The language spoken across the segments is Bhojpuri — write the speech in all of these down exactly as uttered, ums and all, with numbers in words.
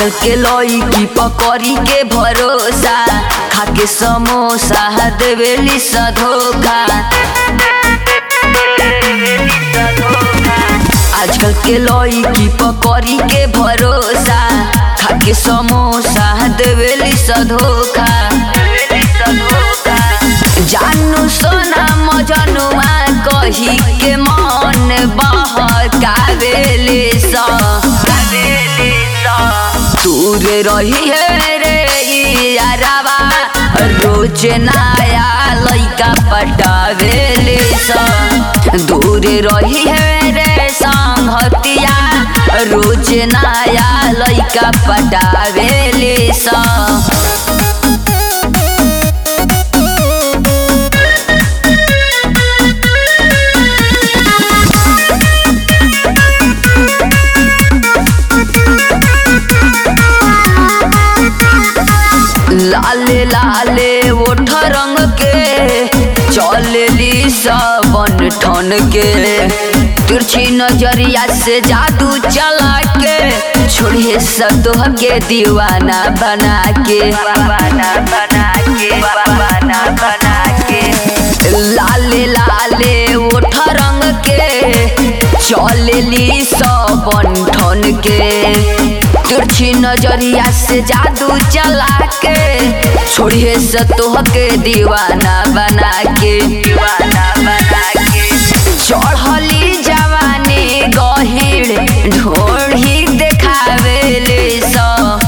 आजकल के लड़की पकड़ी के भरोसा, खाके समोसा देवेली सा धोखा। आजकल के लड़की पकड़ी के भरोसा, खाके समोसा देवेली सा धोखा। जानू सोना मजनुआ कही के मन बहकावेले सा। दूर रही है रे यारावा, रोज नया लइका पटावेले सा। दूर रही है रे संगतिया, रोज नया लइका पटावेले सा। लाले लाले ओठ रंग के चलेली सबन ठन के, तिरछी नजरिया से जादू चला के छोड़िए सतोह के दीवाना बना के। बना बना के बना बना के लाले लाले ओठ रंग के चलेली सबन ठन के, तिरछी नजरिया से जादू चला के छोड़िए सतोह के दीवाना बना के। दीवाना बना के चढ़ली जवानी गहिड़ ढोढ़ी देखावेले सा।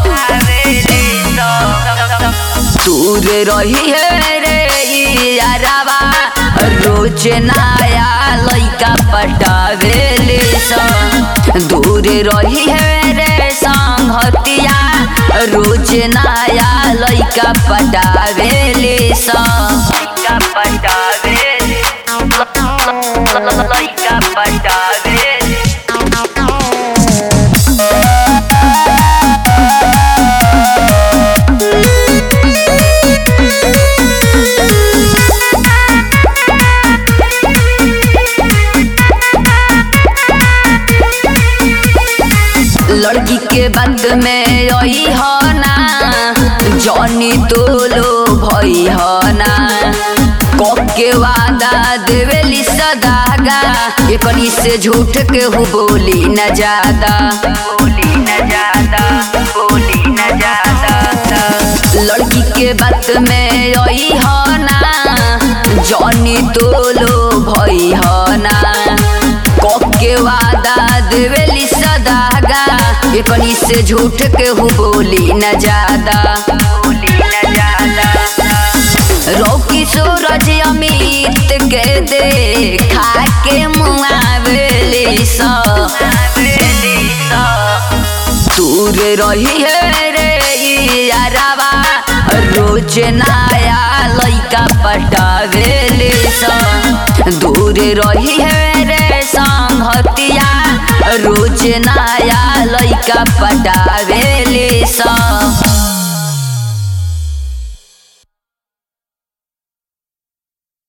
दूर रही है रे यारावा, रोज नया लइका पटावेले सा। दूर रही है रे संगतिया, रोज नया लइका पटावेले सा। लइका पटावेले लइका पटावेले। लड़की के बंद में यही हो ना, जॉनी तो लो भई हो ना। कब के वादा देवेली सदागा, ये कनी से झूठ के हु बोली न ज्यादा। बोली न ज्यादा बोली न ज्यादा। लड़की के बात में यही हो ना, जॉनी तो लो भई हो ना। कब के वादा देवेली सदागा, ये कनी से झूठ के हु बोली न ज्यादा। बोली न ज्यादा। रोकी सूरज अमित के देखा के मुआवेली सा। दूर रही है रे यारावा, रोज नया लइका पटावेले सा। दूर रही है रे संगतिया, रोज नया लइका पटावेले सा।